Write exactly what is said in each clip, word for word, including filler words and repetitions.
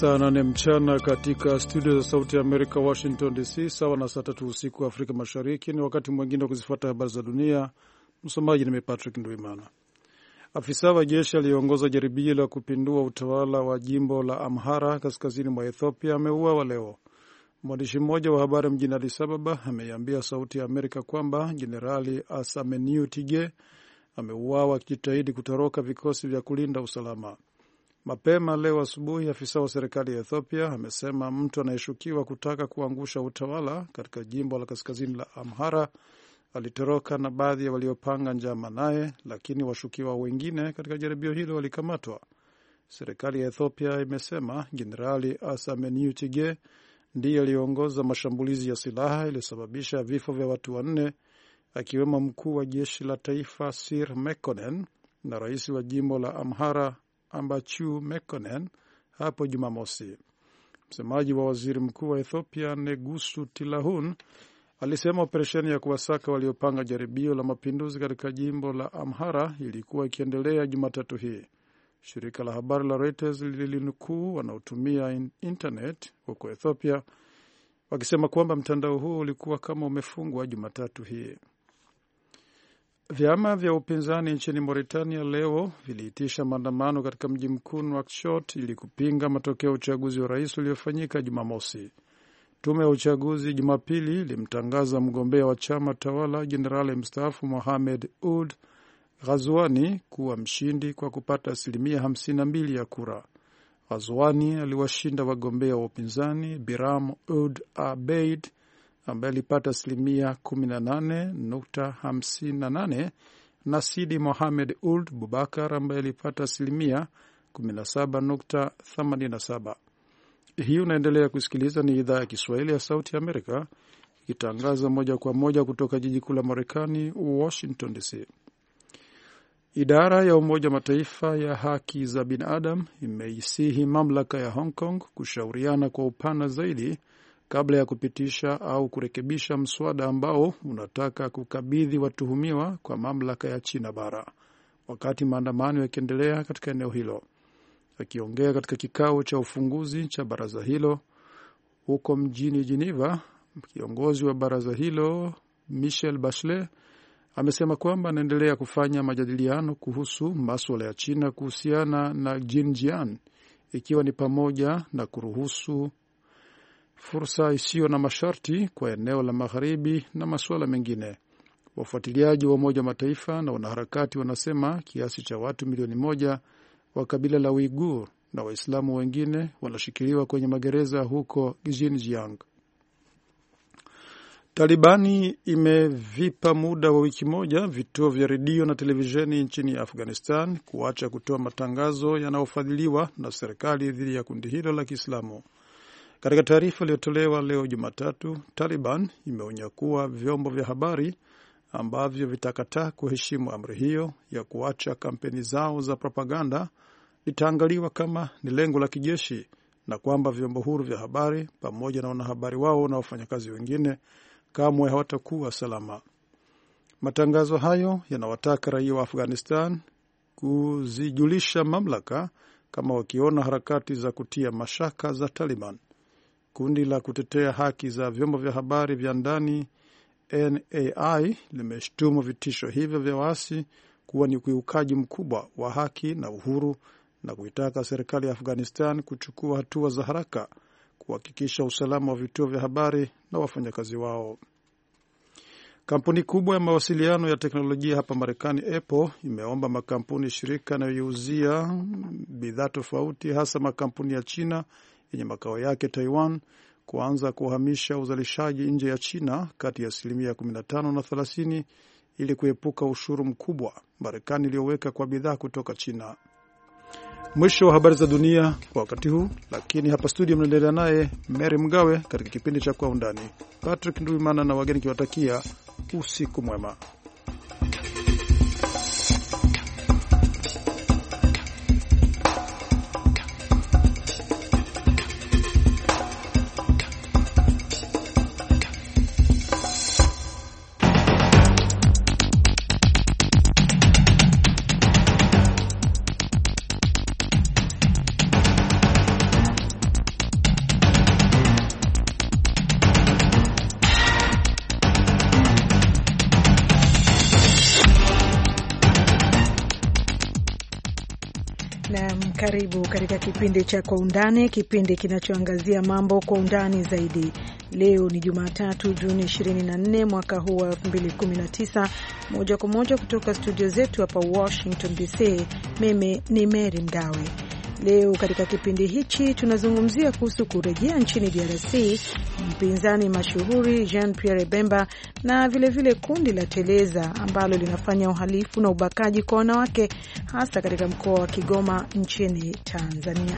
saa nane mchana katika studio za Sauti ya Amerika, Washington D C, sawa na saa tatu usiku wa Afrika Mashariki. Ni wakati mwingine wa kuzifuata habari za dunia. Msomaji ni Patrick Ndwimana. Afisa wa jeshi aliongoza jaribio la kupindua utawala wa jimbo la Amhara kaskazini mwa Ethiopia ameuawa leo. Mwandishi mmoja wa habari mjini Addis Ababa ameiambia Sauti ya Amerika kwamba Jenerali Asameniu Tige ameuawa akijitahidi kutoroka vikosi vya kulinda usalama. Mapema leo asubuhi, afisa wa serikali ya Ethiopia amesema mtu anayeshukiwa kutaka kuangusha utawala katika jimbo la kaskazini la Amhara alitoroka na baadhi ya waliopanga njama naye, lakini washukiwa wengine katika jaribio hilo walikamatwa. Serikali ya Ethiopia imesema Jenerali Asameniu Tige ndiye aliongoza mashambulizi ya silaha iliyosababisha vifo vya watu wanne, akiwemo mkuu wa jeshi la taifa Sir Mekonnen na rais wa jimbo la Amhara Ambachu Mekonnen hapo Jumamosi. Msemaji wa waziri mkuu wa Ethiopia Negusu Tilahun alisema operesheni ya kuwasaka waliopanga jaribio la mapinduzi katika jimbo la Amhara ilikuwa ikiendelea Jumatatu hii. Shirika la habari la Reuters lilinukuu wanaotumia internet huko Ethiopia wakisema kwamba mtandao huo ulikuwa kama umefungwa Jumatatu hii. Vyama vya upinzani nchini Mauritania leo viliitisha maandamano katika mji mkuu Nouakchott ili kupinga matokeo ya uchaguzi wa rais uliofanyika Jumamosi. Tume ya uchaguzi Jumapili ilimtangaza mgombea wa chama tawala Jenerali mstaafu Mohamed Ould Ghazouani kuwa mshindi kwa kupata asilimia hamsini na mbili ya kura. Ghazouani aliwashinda wagombea wa upinzani Biram Ould Abeid ambaye alipata asilimia kumi na nane nukta hamsini na nane na Sidi Mohamed Ould Bubakar ambaye alipata asilimia kumi na saba nukta themanini na saba. Hii unaendelea kusikiliza, ni idhaa ya Kiswahili ya Sauti ya Amerika ikitangaza moja kwa moja kutoka jiji kuu la Marekani, Washington D C. Idara ya Umoja Mataifa ya haki za binadamu imeisihi mamlaka ya Hong Kong kushauriana kwa upana zaidi kabla ya kupitisha au kurekebisha mswada ambao unataka kukabidhi watuhumiwa kwa mamlaka ya China bara, wakati maandamano yakiendelea katika eneo hilo. Akiongea katika kikao cha ufunguzi cha baraza hilo huko mjini Geneva, kiongozi wa baraza hilo Michelle Bachelet amesema kwamba anaendelea kufanya majadiliano kuhusu masuala ya China kuhusiana na Xinjiang, ikiwa ni pamoja na kuruhusu fursa isiyo na masharti kwa eneo la magharibi na masuala mengine. Wafuatiliaji wa Umoja wa Mataifa na wanaharakati wanasema kiasi cha watu milioni moja wa kabila la Uighur na Waislamu wengine wanashikiliwa kwenye magereza huko Xinjiang. Talibani imevipa muda wa wiki moja vituo vya redio na televisheni nchini Afghanistan kuacha kutoa matangazo yanayofadhiliwa na serikali dhidi ya kundi hilo la Kiislamu. Katika taarifa iliyotolewa leo Jumatatu, Taliban imeonya kuwa vyombo vya habari ambavyo vitakataa kuheshimu amri hiyo ya kuacha kampeni zao za propaganda litaangaliwa kama ni lengo la kijeshi, na kwamba vyombo huru vya habari pamoja na wanahabari wao na wafanyakazi wengine kamwe hawatakuwa salama. Matangazo hayo yanawataka raia wa Afghanistan kuzijulisha mamlaka kama wakiona harakati za kutia mashaka za Taliban. Kundi la kutetea haki za vyombo vya habari vya ndani N A I limeshtumu vitisho hivyo vya waasi kuwa ni ukiukaji mkubwa wa haki na uhuru na kuitaka serikali ya Afghanistan kuchukua hatua za haraka kuhakikisha usalama wa vituo vya habari na wafanyakazi wao. Kampuni kubwa ya mawasiliano ya teknolojia hapa Marekani, Apple, imeomba makampuni shirika yanayouzia bidhaa tofauti, hasa makampuni ya China yenye makao yake Taiwan, kuanza kuhamisha uzalishaji nje ya China kati ya asilimia kumi na tano na thelathini ili kuepuka ushuru mkubwa Marekani iliyoweka kwa bidhaa kutoka China. Mwisho wa habari za dunia kwa wakati huu, lakini hapa studio mnaendelea naye Mary Mgawe katika kipindi cha Kwa Undani. Patrick Ndwimana na wageni kiwatakia usiku mwema. Na karibu katika kipindi cha Kwa Undani, kipindi kinachoangazia mambo kwa undani zaidi. Leo ni Jumatatu, Juni ishirini na nne mwaka huu wa elfu mbili kumi na tisa, moja kwa moja kutoka studio zetu hapa Washington D C. Mimi ni Mary Mgawe. Leo katika kipindi hichi tunazungumzia kuhusu kurejea nchini D R C mpinzani mashuhuri Jean Pierre Bemba na vile vile kundi la Teleza ambalo linafanya uhalifu na ubakaji kwa wanawake hasa katika mkoa wa Kigoma nchini Tanzania.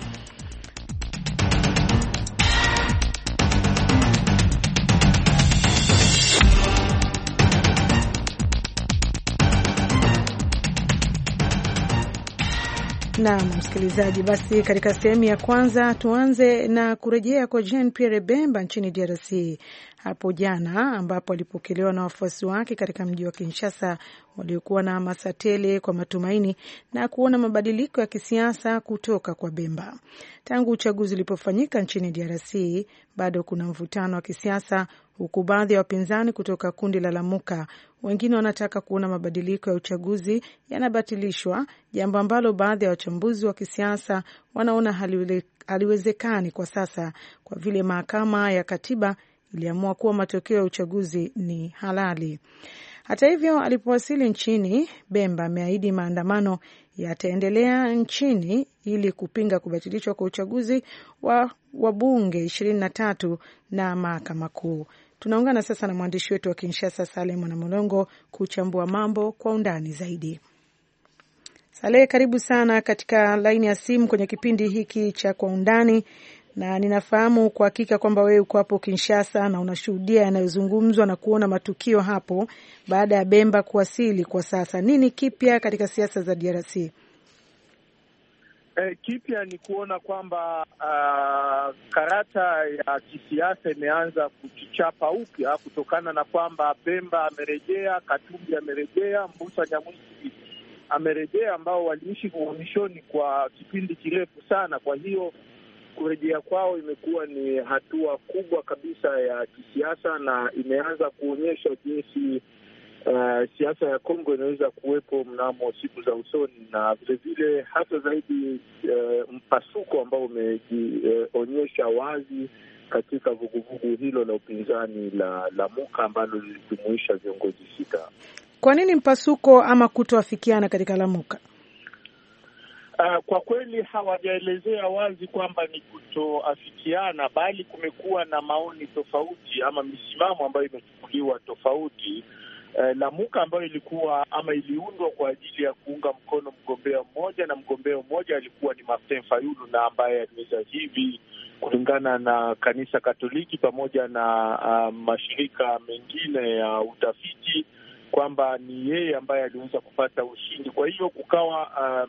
Na msikilizaji, basi katika sehemu ya kwanza tuanze na kurejea kwa Jean Pierre Bemba nchini D R C hapo jana, ambapo alipokelewa na wafuasi wake katika mji wa Kinshasa waliokuwa na hamasa tele kwa matumaini na kuona mabadiliko ya kisiasa kutoka kwa Bemba. Tangu uchaguzi ulipofanyika nchini D R C, bado kuna mvutano wa kisiasa, huku baadhi ya wapinzani kutoka kundi la Lamuka wengine wanataka kuona mabadiliko ya uchaguzi yanabatilishwa, jambo ambalo baadhi ya wachambuzi wa kisiasa wanaona haliwezekani kwa sasa kwa vile mahakama ya katiba iliamua kuwa matokeo ya uchaguzi ni halali. Hata hivyo, alipowasili nchini, Bemba ameahidi maandamano yataendelea nchini ili kupinga kubatilishwa kwa uchaguzi wa wabunge ishirini na tatu na mahakama kuu. Tunaungana sasa na mwandishi wetu wa Kinshasa Saleh Mwanamolongo kuchambua mambo kwa undani zaidi. Saleh, karibu sana katika laini ya simu kwenye kipindi hiki cha Kwa Undani, na ninafahamu kwa hakika kwamba wewe uko hapo Kinshasa na unashuhudia yanayozungumzwa na kuona matukio hapo baada ya Bemba kuwasili kwa sasa. Nini kipya katika siasa za D R C? Eh, kipya ni kuona kwamba uh, karata ya kisiasa imeanza kujichapa upya kutokana na kwamba Bemba amerejea, Katumbi amerejea, Mbusa Nyamwisi amerejea, ambao waliishi uhamishoni kwa kipindi kirefu sana. Kwa hiyo kurejea kwao imekuwa ni hatua kubwa kabisa ya kisiasa na imeanza kuonyesha jinsi Uh, siasa ya Kongo inaweza kuwepo mnamo siku za usoni, na vile vile hata zaidi uh, mpasuko ambao umejionyesha uh, wazi katika vuguvugu hilo la upinzani la Lamuka ambalo lilijumuisha viongozi sita. Kwa nini mpasuko ama kutoafikiana katika Lamuka? Uh, kwa kweli hawajaelezea wazi kwamba ni kutoafikiana, bali kumekuwa na maoni tofauti ama misimamo ambayo imechukuliwa tofauti. Uh, Lamuka ambayo ilikuwa ama iliundwa kwa ajili ya kuunga mkono mgombea mmoja, na mgombea mmoja alikuwa ni Martin Fayulu, na ambaye aliweza hivi kulingana na kanisa Katoliki pamoja na uh, mashirika mengine ya uh, utafiti kwamba ni yeye ambaye aliweza kupata ushindi. Kwa hiyo kukawa uh,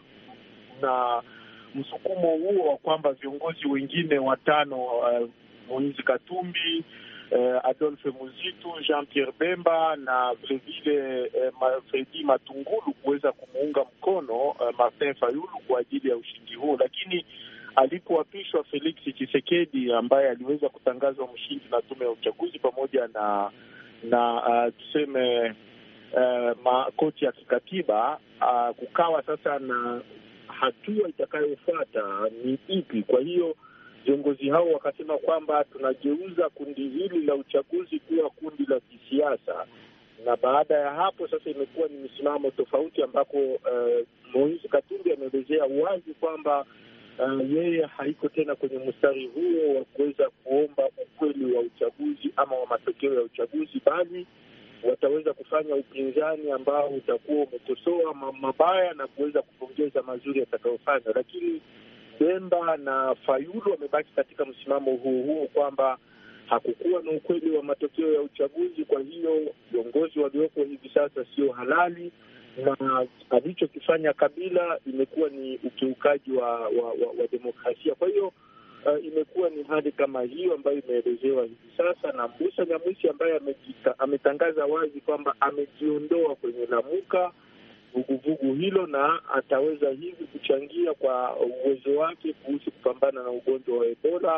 na msukumo huo wa kwamba viongozi wengine watano, uh, Moise Katumbi, Uh, Adolphe Muzitu, Jean Pierre Bemba na vile vile uh, Fredi Matungulu kuweza kumuunga mkono uh, Martin Fayulu kwa ajili ya ushindi huo. Lakini alipoapishwa Felix Tshisekedi ambaye aliweza kutangazwa mshindi na tume ya uchaguzi pamoja na na uh, tuseme uh, makoti ya kikatiba, uh, kukawa sasa na hatua itakayofuata ni ipi. Kwa hiyo viongozi hao wakasema kwamba tunageuza kundi hili la uchaguzi kuwa kundi la kisiasa, na baada ya hapo sasa imekuwa ni msimamo tofauti ambako uh, Moise Katumbi ameelezea wazi kwamba uh, yeye haiko tena kwenye mstari huo wa kuweza kuomba ukweli wa uchaguzi ama wa matokeo ya uchaguzi, bali wataweza kufanya upinzani ambao utakuwa umekosoa mabaya na kuweza kupongeza mazuri yatakayofanya. Lakini Bemba na Fayulu wamebaki katika msimamo huo huo kwamba hakukuwa na ukweli wa matokeo ya uchaguzi. Kwa hiyo viongozi walioko hivi sasa sio halali, na alichokifanya Kabila imekuwa ni ukiukaji wa, wa, wa, wa demokrasia. Kwa hiyo uh, imekuwa ni hali kama hiyo ambayo imeelezewa hivi sasa, na Mbusa Nyamwisi ambaye ametangaza wazi kwamba amejiondoa kwenye Lamuka, vuguvugu hilo, na ataweza hivi kuchangia kwa uwezo wake kuhusu kupambana na ugonjwa wa Ebola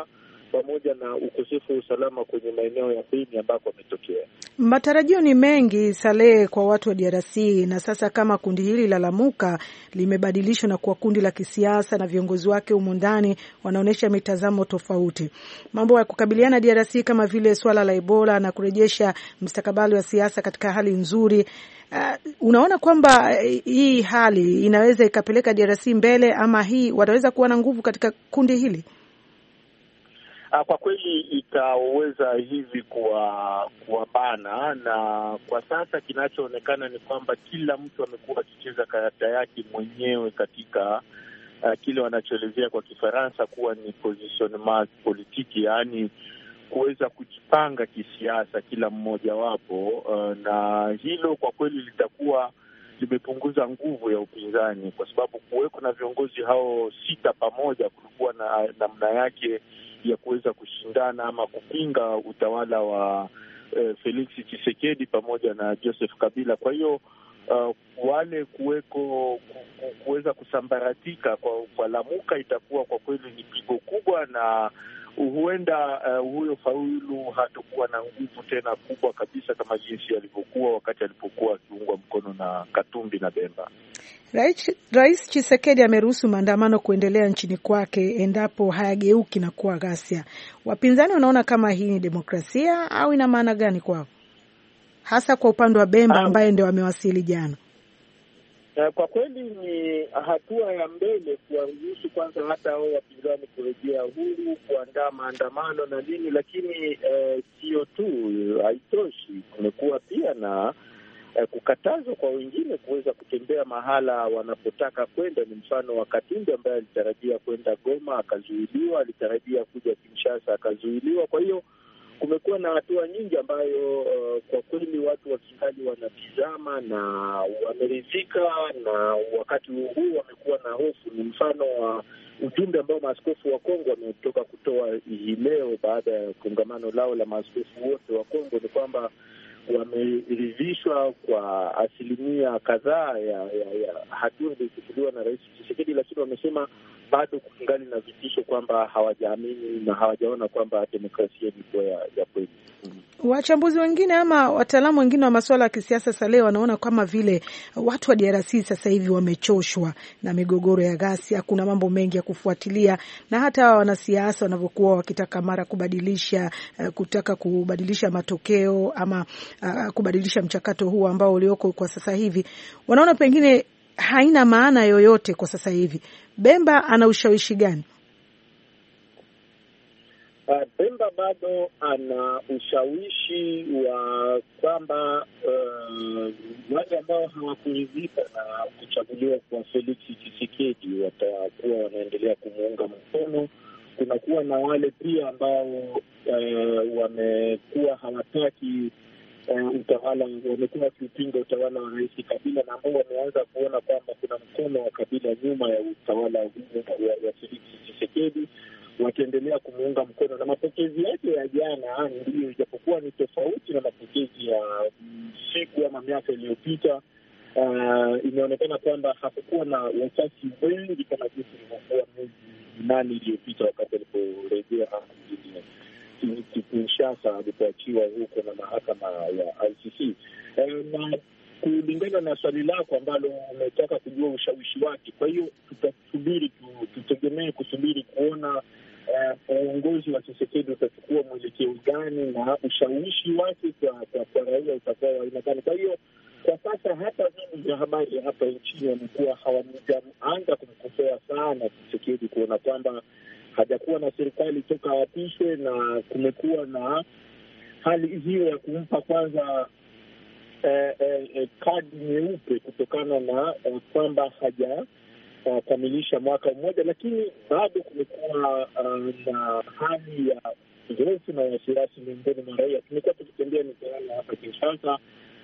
pamoja na ukosefu wa usalama kwenye maeneo ya Beni ambako ametokea. Matarajio ni mengi, Saleh, kwa watu wa D R C, na sasa kama kundi hili la Lamuka limebadilishwa na kuwa kundi la kisiasa na viongozi wake humu ndani wanaonyesha mitazamo tofauti. Mambo ya kukabiliana D R C kama vile swala la Ebola na kurejesha mustakabali wa siasa katika hali nzuri. Uh, unaona kwamba hii hali inaweza ikapeleka D R C mbele, ama hii wataweza kuwa na nguvu katika kundi hili? Kwa kweli itaweza hivi kuwa kuwabana, na kwa sasa kinachoonekana ni kwamba kila mtu amekuwa akicheza karata yake mwenyewe katika uh, kile wanachoelezea kwa Kifaransa kuwa ni positionnement politique, yaani kuweza kujipanga kisiasa kila mmoja wapo, uh, na hilo kwa kweli litakuwa limepunguza nguvu ya upinzani, kwa sababu kuweko na viongozi hao sita pamoja kulikuwa na namna yake ya kuweza kushindana ama kupinga utawala wa eh, Felix Tshisekedi pamoja na Joseph Kabila. Kwa hiyo uh, wale kuweko kuweza kusambaratika kwa, kwa Lamuka itakuwa kwa kweli ni pigo kubwa, na huenda uh, huyo Fayulu hatakuwa na nguvu tena kubwa kabisa kama jinsi alivyokuwa wakati alipokuwa akiungwa mkono na Katumbi na Bemba. Rais, Rais Tshisekedi ameruhusu maandamano kuendelea nchini kwake endapo hayageuki na kuwa ghasia. Wapinzani wanaona kama hii ni demokrasia au ina maana gani kwao, hasa kwa upande wa Bemba ambaye ndio wamewasili jana? Kwa kweli ni hatua ya mbele kuwaruhusu kwanza hata hao wapinzani kurejea huru, kuandaa maandamano na nini, lakini sio eh, tu haitoshi. Kumekuwa pia na eh, kukatazwa kwa wengine kuweza kutembea mahala wanapotaka kwenda. Ni mfano wa Katumbi ambaye alitarajia kwenda Goma akazuiliwa, alitarajia kuja Kinshasa akazuiliwa. Kwa hiyo kumekuwa na hatua nyingi ambayo uh, kwa kweli watu wa kingali wanatizama na wameridhika, na wakati huu wamekuwa na hofu. Ni mfano wa ujumbe ambao maaskofu wa Kongo wametoka kutoa hii leo baada ya kongamano lao la maaskofu wote wa Kongo, ni kwamba wameridhishwa kwa asilimia kadhaa ya, ya, ya hatua iliyochukuliwa na Rais Tshisekedi, lakini wamesema bado kungali na vitisho kwamba hawajaamini na hawajaona kwamba demokrasia ni kwa ya, ya kweli. Mm-hmm. Wachambuzi wengine ama wataalamu wengine wa masuala ya kisiasa sasa wanaona kama vile watu wa D R C sasa hivi wamechoshwa na migogoro ya ghasia. Kuna mambo mengi ya kufuatilia, na hata wanasiasa wanavyokuwa wakitaka mara kubadilisha uh, kutaka kubadilisha matokeo ama uh, kubadilisha mchakato huu ambao ulioko kwa sasa hivi, wanaona pengine haina maana yoyote kwa sasa hivi. Bemba ana ushawishi gani? Uh, Bemba bado ana ushawishi wa kwamba uh, wale ambao hawakuridhika na kuchaguliwa kwa Felix Tshisekedi watakuwa wanaendelea kumuunga mkono. Kunakuwa na wale pia ambao uh, wamekuwa hawataki Uh, utawala, wamekuwa wakiupinga utawala wa Rais Kabila, na ambao wameanza kuona kwamba kuna mkono wa Kabila nyuma ya utawala huu wa Felix Tshisekedi, wakiendelea kumuunga mkono. Na mapokezi yake ya jana ndio, ijapokuwa ni tofauti na mapokezi ya siku ama miaka iliyopita, uh, imeonekana kwamba hakukuwa na wachache wengi kama jinsi ilivyokuwa miezi nane iliyopita wakati aliporejea mjini Kinshasa alipoachiwa huko na mahakama ya I C C. E, na kulingana na swali lako ambalo umetaka kujua ushawishi wake, kwa hiyo tutasubiri, tutegemee kusubiri kuona uongozi uh, wa Tshisekedi utachukua mwelekeo gani na ushawishi wake kwa, kwa, kwa raia utakuwa wa aina gani. Kwa hiyo kwa sasa hata vyombo vya habari hapa nchini wamekuwa hawajaanza kumkosoa sana Tshisekedi, kuona kwamba hajakuwa na serikali toka apishwe, na kumekuwa na hali hiyo ya kumpa kwanza eh, eh, kadi nyeupe kutokana na eh, kwamba hajakamilisha uh, mwaka mmoja. Lakini bado kumekuwa uh, na hali ya hofu na wasiwasi miongoni mwa raia. Tumekuwa tukitembea mitaani hapa Kinshasa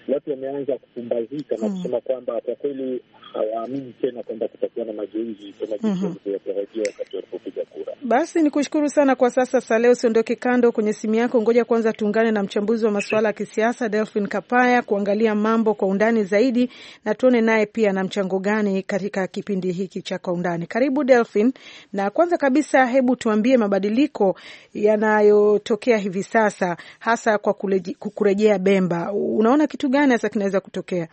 watu wameanza kupumbazika na mm. kusema kwamba kwa kweli hawaamini tena kwamba kutakuwa na mageuzi kama jinsi walivyotarajia wakati walipopiga kura. Basi nikushukuru sana kwa sasa. Saleh, usiondoke kando kwenye simu yako, ngoja kwanza tuungane na mchambuzi wa masuala ya kisiasa Delphin Kapaya kuangalia mambo kwa undani zaidi, na tuone naye pia na mchango gani katika kipindi hiki cha Kwa Undani. Karibu Delphin, na kwanza kabisa hebu tuambie mabadiliko yanayotokea hivi sasa hasa kwa kurejea Bemba. Unaona kitu gani hasa kinaweza kutokea?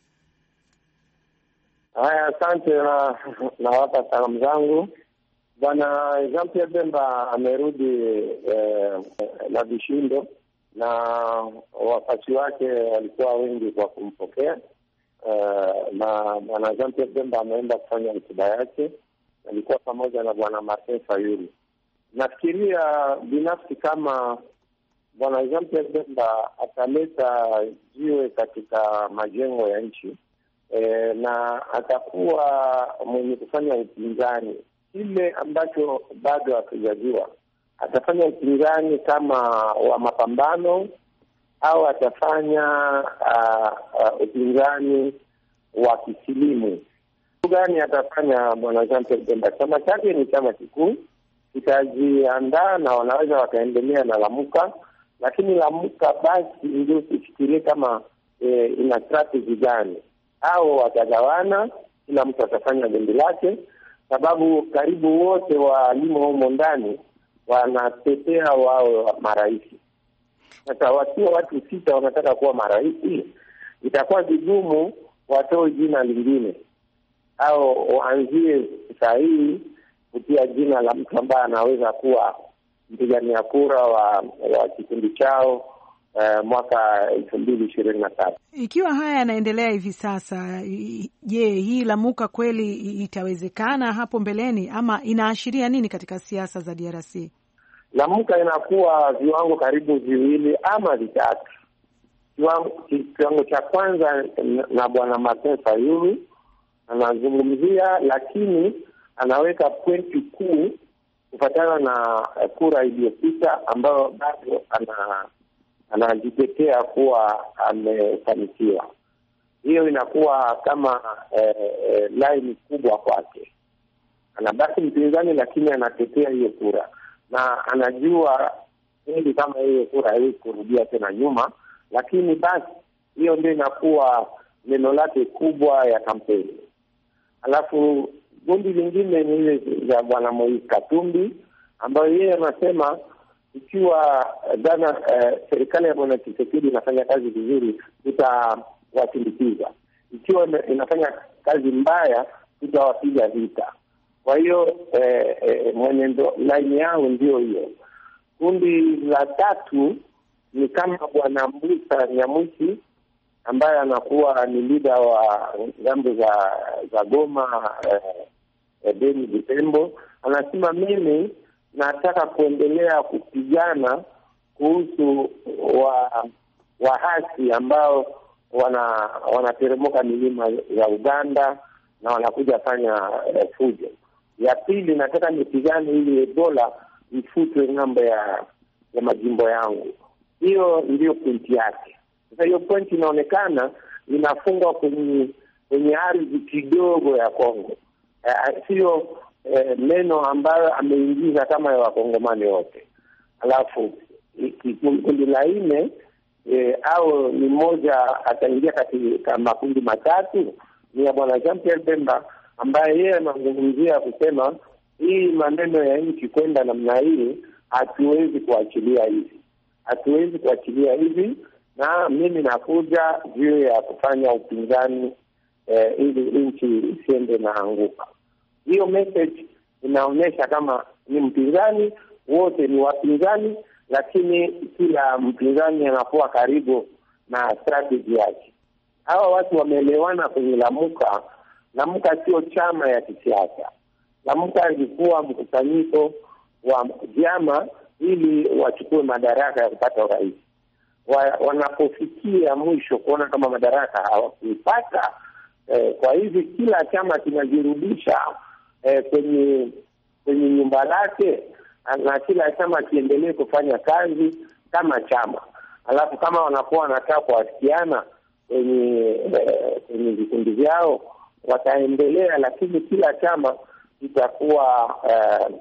Haya, asante na nawapa salamu zangu. Bwana Jean Pierre Bemba amerudi eh, na vishindo, na wafasi wake walikuwa wengi kwa kumpokea eh, na bwana Jean Pierre Bemba ameenda kufanya hotuba yake, alikuwa pamoja na bwana Martin Fayulu. Nafikiria binafsi kama bwana Jean Pierre Bemba ataleta jiwe katika majengo ya nchi e, na atakuwa mwenye kufanya upinzani. Kile ambacho bado hatujajua, atafanya upinzani kama wa mapambano au atafanya uh, uh, upinzani wa kisilimu. Gani atafanya bwana Jean Pierre Bemba? Chama chake ni chama kikuu, kitajiandaa na wanaweza wakaendelea na Lamuka, lakini Lamuka basi ndio sifikirie kama e, ina strategy gani, au watagawana, kila mtu atafanya jambo lake, sababu karibu wote walimo humo ndani wanatetea wao maraisi. Sasa wakiwa watu sita wanataka kuwa maraisi, itakuwa vigumu watoe jina lingine au waanzie sahihi kutia jina la mtu ambaye anaweza kuwa mpigania kura wa, wa kikundi chao uh, mwaka elfu mbili ishirini na tatu. Ikiwa haya yanaendelea hivi sasa, je, hii Lamuka kweli itawezekana hapo mbeleni, ama inaashiria nini katika siasa za D R C? Lamuka inakuwa viwango karibu viwili ama vitatu. Kiwango cha kwanza na bwana Martin Fayulu anazungumzia, lakini anaweka pointi kuu kufuatana na kura iliyopita ambayo bado ana anajitetea kuwa amefanikiwa. Hiyo inakuwa kama eh, eh, line kubwa kwake. Anabaki mpinzani, lakini anatetea hiyo kura, na anajua hili kama hiyo kura hii kurudia tena nyuma, lakini basi hiyo ndio inakuwa neno lake kubwa ya kampeni. Alafu gundi lingine ni ile za bwana Moise Katumbi, ambayo yeye anasema ikiwa dhana eh, serikali ya bwana Tshisekedi inafanya kazi vizuri, tutawasindikiza. Ikiwa inafanya kazi mbaya, tutawapiga vita. Kwa hiyo eh, eh, mwenendo line yao ndio hiyo. Kundi la tatu ni kama bwana Mbusa Nyamwisi, ambaye anakuwa ni leader wa jambo za za Goma, eh, Beni, Butembo. Anasema mimi nataka kuendelea kupigana kuhusu wa wahasi ambao wana wanateremuka milima ya Uganda na wanakuja fanya eh, fujo. Ya pili, nataka nipigane ili Ebola ifutwe ng'ambo ya ya majimbo yangu. Hiyo ndio pointi yake. Sasa hiyo pointi inaonekana inafungwa kwenye kwenye ardhi kidogo ya Kongo. Sio eh, neno ambayo ameingiza kama ya wakongomani wote. Alafu kundi la nne eh, au ni moja ataingia katika makundi matatu, ni ya bwana Jean Pierre Bemba, ambaye yeye anazungumzia kusema hii maneno ya nchi kwenda namna hii hatuwezi kuachilia hivi. Hatuwezi kuachilia hivi, na mimi nakuja juu ya kufanya upinzani eh, ili nchi isiende na anguka. Hiyo message inaonyesha kama ni mpinzani, wote ni wapinzani, lakini kila mpinzani anakuwa karibu na strategy yake. Hawa watu wameelewana kwenye Lamuka. Lamuka sio chama ya kisiasa. Lamuka ilikuwa mkusanyiko wa vyama ili wachukue madaraka ya kupata urais. Wa, wanapofikia mwisho kuona kama madaraka hawakuipata, eh, kwa hivi kila chama kinajirudisha eh, kwenye kwenye nyumba lake, na kila chama kiendelee kufanya kazi kama chama. Alafu kama wanakuwa wanataka kuwasikiana, kwenye eh, kwenye vikundi vyao wataendelea, lakini kila chama kitakuwa eh,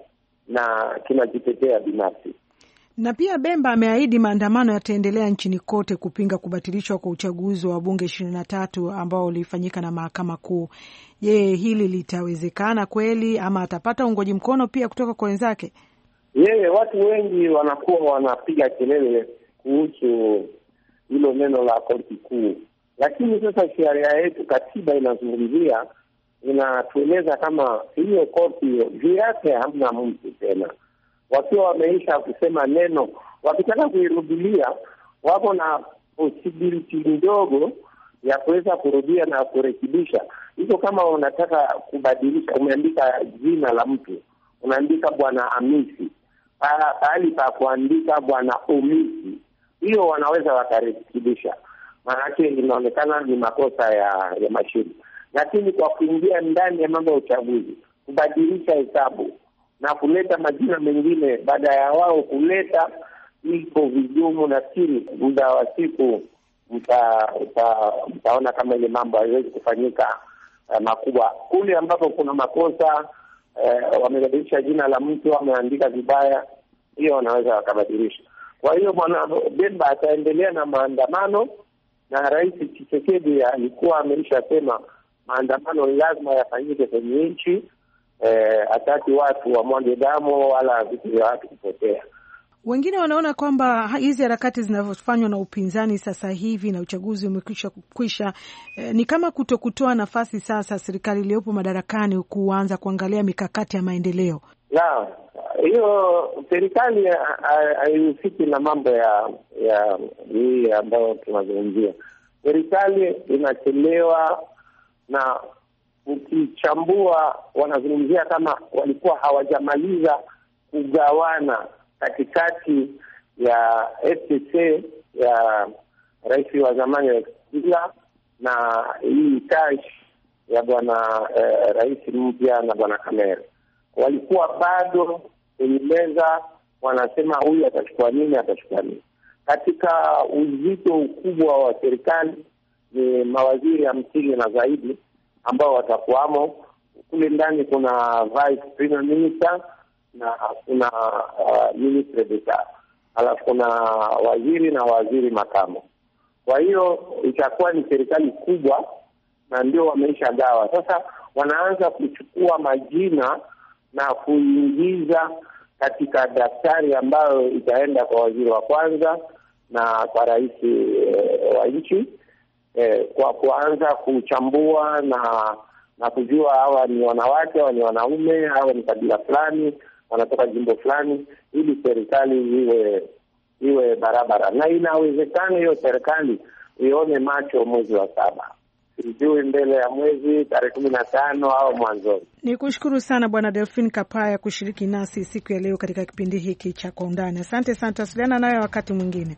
na kinajitetea binafsi. Na pia Bemba ameahidi maandamano yataendelea nchini kote kupinga kubatilishwa kwa uchaguzi wa bunge ishirini na tatu ambao ulifanyika na mahakama kuu. Je, hili litawezekana kweli ama atapata uungwaji mkono pia kutoka kwa wenzake? Yeye, watu wengi wanakuwa wanapiga kelele kuhusu hilo neno la koti kuu, lakini sasa sheria yetu, katiba inazungumzia, inatueleza kama hiyo koti juu yake hamna mtu tena. Wakiwa wameisha kusema neno, wakitaka kuirudilia, wako na possibility ndogo ya kuweza kurudia na kurekebisha. Hizo kama unataka kubadilisha, umeandika jina la mtu, unaandika Bwana Amisi, pahali pa kuandika Bwana Umisi, hiyo wanaweza wakarekebisha. Maanake inaonekana ni makosa ya, ya mashine. Lakini kwa kuingia ndani ya mambo ya uchaguzi, kubadilisha hesabu na kuleta majina mengine baada ya wao kuleta, iko vigumu. Nafikiri muda wa siku mta, mta, mtaona kama ile mambo haiwezi kufanyika uh, makubwa. Kule ambapo kuna makosa uh, wamebadilisha jina la mtu, wameandika vibaya, hiyo wanaweza wakabadilisha. Kwa hiyo bwana Bemba ataendelea na maandamano, na Rais Tshisekedi alikuwa ameishasema maandamano lazima yafanyike kwenye nchi. Eh, hataki watu wamwage damu wala vitu vya watu kupotea. Wengine wanaona kwamba hizi harakati zinazofanywa na upinzani sasa hivi na uchaguzi umekwisha kukwisha, eh, ni kama kutokutoa nafasi sasa serikali iliyopo madarakani kuanza kuangalia mikakati ya maendeleo. La, hiyo serikali haihusiki na mambo ya ya hii ambayo tunazungumzia. Serikali inachelewa, na ukichambua wanazungumzia kama walikuwa hawajamaliza kugawana katikati ya F C C ya rais wa zamani wa Kabila na hii cash ya bwana eh, rais mpya na bwana Kamere. Walikuwa bado kwenye meza wanasema huyu atachukua nini atachukua nini. Katika uzito ukubwa wa serikali ni mawaziri hamsini na zaidi ambao watakuwamo. Kule ndani kuna vice prime minister na kuna uh, ministre d'etat, alafu kuna waziri na waziri makamo. Kwa hiyo itakuwa ni serikali kubwa, na ndio wameisha gawa. Sasa wanaanza kuchukua majina na kuingiza katika daftari ambayo itaenda kwa waziri wa kwanza na kwa rais e, wa nchi e, kwa kuanza kuchambua na na kujua hawa ni wanawake, hawa ni wanaume, hawa ni kabila fulani, wanatoka jimbo fulani, ili serikali iwe iwe barabara. Na inawezekana hiyo serikali ione macho mwezi wa saba, sijui mbele ya mwezi tarehe kumi na tano au mwanzoni. Ni kushukuru sana Bwana Delphine Kapaya kushiriki nasi siku ya leo katika kipindi hiki cha Kwa Undani. Asante sana, tutasiliana nayo wakati mwingine.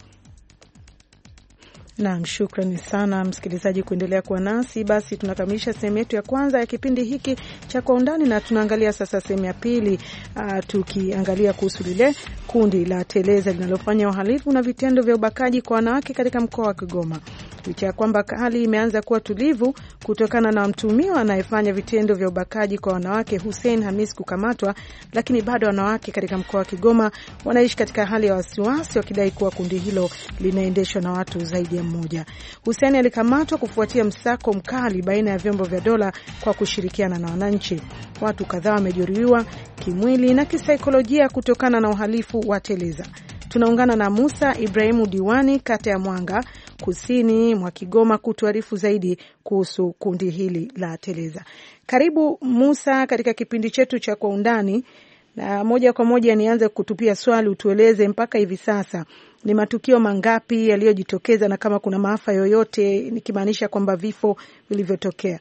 Naam, shukrani sana msikilizaji kuendelea kuwa nasi. Basi tunakamilisha sehemu yetu ya kwanza ya kipindi hiki cha Kwa Undani, na tunaangalia sasa sehemu ya pili, uh, tukiangalia kuhusu lile kundi la Teleza linalofanya uhalifu na vitendo vya ubakaji kwa wanawake katika mkoa wa Kigoma. Licha ya kwamba hali imeanza kuwa tulivu kutokana na mtuhumiwa anayefanya vitendo vya ubakaji kwa wanawake Hussein Hamis kukamatwa, lakini bado wanawake katika mkoa wa Kigoma wanaishi katika hali ya wasiwasi, wakidai kuwa kundi hilo linaendeshwa na watu zaidi ya mmoja. Hussein alikamatwa kufuatia msako mkali baina ya vyombo vya dola kwa kushirikiana na wananchi. Watu kadhaa wamejeruhiwa kimwili na kisaikolojia kutokana na uhalifu wa Teleza. Tunaungana na Musa Ibrahimu Diwani, kata ya Mwanga, kusini mwa Kigoma, kutuarifu zaidi kuhusu kundi hili la Teleza. Karibu Musa katika kipindi chetu cha Kwa Undani, na moja kwa moja nianze kutupia swali, utueleze mpaka hivi sasa ni matukio mangapi yaliyojitokeza na kama kuna maafa yoyote, nikimaanisha kwamba vifo vilivyotokea.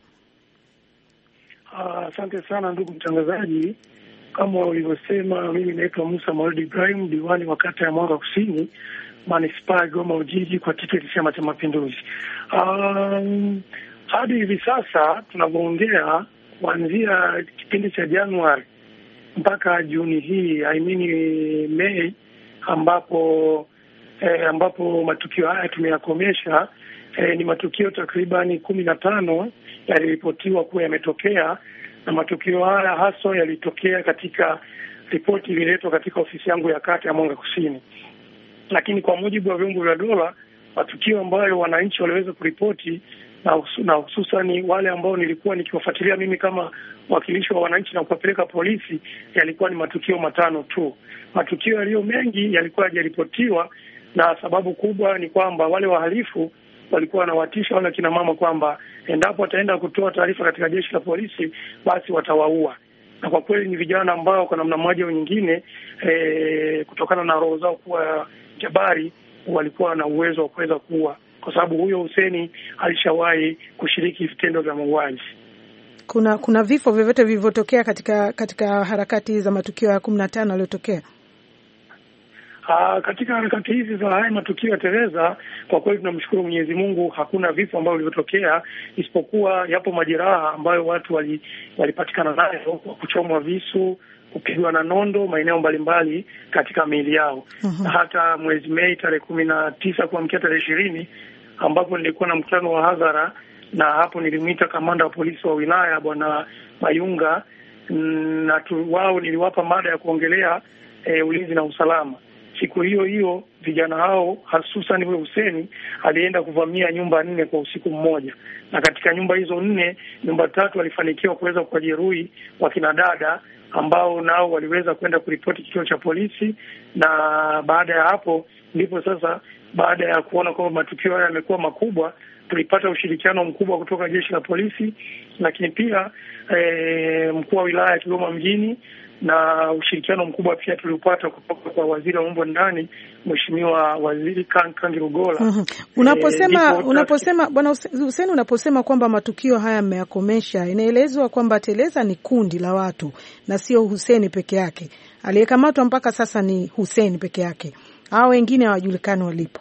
Asante uh, sana ndugu mtangazaji. Kama ulivyosema, mimi naitwa Musa Maulid Ibrahim, diwani wa kata ya Mwanga kusini, manispaa Goma Ujiji, kwa tiketi Chama cha Mapinduzi. Um, hadi hivi sasa tunavyoongea, kuanzia kipindi cha Januari mpaka Juni hii, I mean Mei, ambapo eh, ambapo matukio haya tumeyakomesha, eh, ni matukio takribani kumi na tano yaliripotiwa kuwa yametokea, na matukio haya haswa yalitokea katika ripoti ililetwa katika ofisi yangu ya kata ya Mwanga Kusini. Lakini kwa mujibu wa vyombo vya dola, matukio ambayo wananchi waliweza kuripoti na hususani wale ambao nilikuwa nikiwafuatilia mimi kama mwakilishi wa wananchi na kuwapeleka polisi, yalikuwa ni matukio matano tu. Matukio yaliyo mengi yalikuwa hajaripotiwa, na sababu kubwa ni kwamba wale wahalifu walikuwa wanawatisha wale kina mama kwamba endapo wataenda kutoa taarifa katika jeshi la polisi basi watawaua. Na kwa kweli ni vijana ambao kwa namna moja au nyingine e, kutokana na roho zao kuwa jabari walikuwa na uwezo wa kuweza kuua, kwa sababu huyo Hussein alishawahi kushiriki vitendo vya mauaji. Kuna kuna vifo vyovyote vilivyotokea katika katika harakati za matukio ya kumi na tano yaliyotokea? Ah, katika harakati hizi za haya matukio ya Tereza, kwa kweli tunamshukuru Mwenyezi Mungu, hakuna vifo ambavyo vilivyotokea, isipokuwa yapo majeraha ambayo watu wali, walipatikana nayo kwa kuchomwa visu, kupigwa na nondo maeneo mbalimbali katika miili yao. Uh-huh. Na hata mwezi Mei tarehe kumi na tisa kuamkia tarehe ishirini ambapo nilikuwa na mkutano wa hadhara, na hapo nilimwita kamanda wa polisi wa wilaya Bwana Mayunga, na tu, wao niliwapa mada ya kuongelea e, ulinzi na usalama. Siku hiyo hiyo vijana hao hususan huyo Hussein alienda kuvamia nyumba nne kwa usiku mmoja, na katika nyumba hizo nne, nyumba tatu walifanikiwa kuweza kuwajeruhi wakina dada ambao nao waliweza kwenda kuripoti kituo cha polisi. Na baada ya hapo ndipo sasa, baada ya kuona kwamba matukio haya yamekuwa makubwa, tulipata ushirikiano mkubwa kutoka jeshi la polisi, lakini pia e, mkuu wa wilaya ya Kigoma mjini, na ushirikiano mkubwa pia tuliupata kutoka kwa waziri wa mambo ndani Mheshimiwa Waziri Kangi Lugola. Mm-hmm. Unaposema e, unaposema Bwana Hussein, unaposema kwamba matukio haya mmeyakomesha, inaelezwa kwamba Tereza ni kundi la watu na sio Hussein peke yake. Aliyekamatwa mpaka sasa ni Hussein peke yake, hao wengine hawajulikani walipo?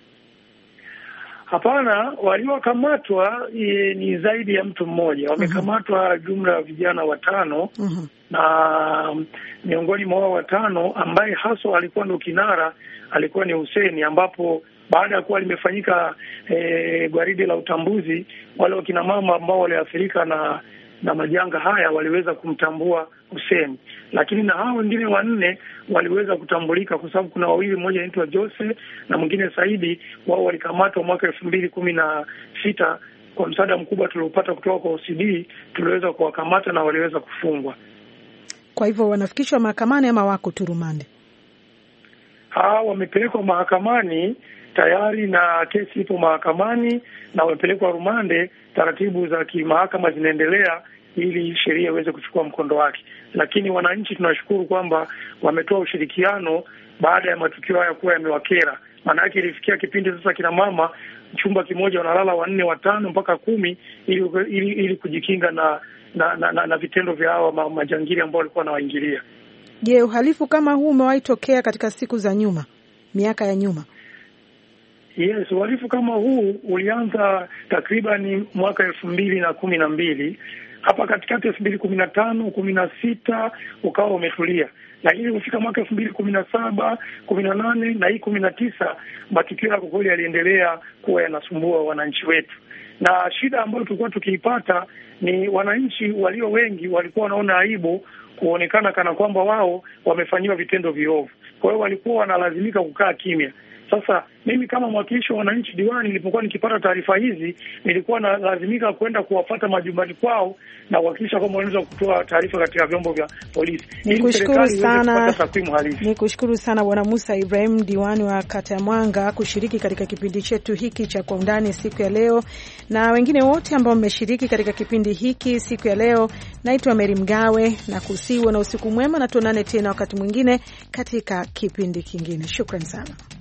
Hapana, waliokamatwa e, ni zaidi ya mtu mmoja. Wamekamatwa jumla ya vijana watano. Mm-hmm. Na miongoni mwa hao watano ambaye haswa alikuwa ndo kinara alikuwa ni Hussein, ambapo baada ya kuwa limefanyika e, gwaride la utambuzi, wale wakina mama ambao waliathirika na na majanga haya waliweza kumtambua Hussein. Lakini na hao wengine wanne waliweza kutambulika kwa sababu kuna wawili, mmoja anaitwa Jose na mwingine Saidi, wao walikamatwa mwaka elfu mbili kumi na sita. Kwa msaada mkubwa tuliopata kutoka kwa O C D tuliweza kuwakamata na waliweza kufungwa. Kwa hivyo wanafikishwa mahakamani ama wako tu rumande? Hao wamepelekwa mahakamani tayari na kesi ipo mahakamani na wamepelekwa rumande. Taratibu za kimahakama zinaendelea ili sheria iweze kuchukua mkondo wake. Lakini wananchi tunashukuru kwamba wametoa ushirikiano baada ya matukio haya kuwa yamewakera. Maana yake ilifikia kipindi sasa kina mama chumba kimoja wanalala wanne, watano mpaka kumi ili ili, ili kujikinga na na, na, na, na vitendo vya hawa ma, majangili ambao walikuwa wanawaingilia. Je, uhalifu kama huu umewahi tokea katika siku za nyuma, miaka ya nyuma? Yes, uhalifu kama huu ulianza takriban mwaka elfu mbili na kumi na mbili. Hapa katikati elfu mbili kumi na tano, kumi na sita ukawa umetulia. Lakini kufika mwaka elfu mbili kumi na saba, kumi na nane na hii kumi na tisa matukio ya kweli yaliendelea kuwa yanasumbua wananchi wetu. Na shida ambayo tulikuwa tukiipata ni wananchi walio wengi walikuwa wanaona aibu kuonekana kana kwamba wao wamefanyiwa vitendo viovu. Kwa hiyo walikuwa wanalazimika kukaa kimya. Sasa mimi kama mwakilishi wa wananchi diwani, nilipokuwa nikipata taarifa hizi, nilikuwa na lazimika kwenda kuwafuata majumbani kwao na kuhakikisha kwamba wanaweza kutoa taarifa katika vyombo vya polisi. Nikushukuru sana. Nikushukuru sana Bwana Musa Ibrahim, diwani wa kata ya Mwanga, kushiriki katika kipindi chetu hiki cha Kwa Undani siku ya leo, na wengine wote ambao mmeshiriki katika kipindi hiki siku ya leo. Naitwa Mary Mgawe na kusiwe na usiku mwema, na tuonane tena wakati mwingine katika kipindi kingine. Shukrani sana.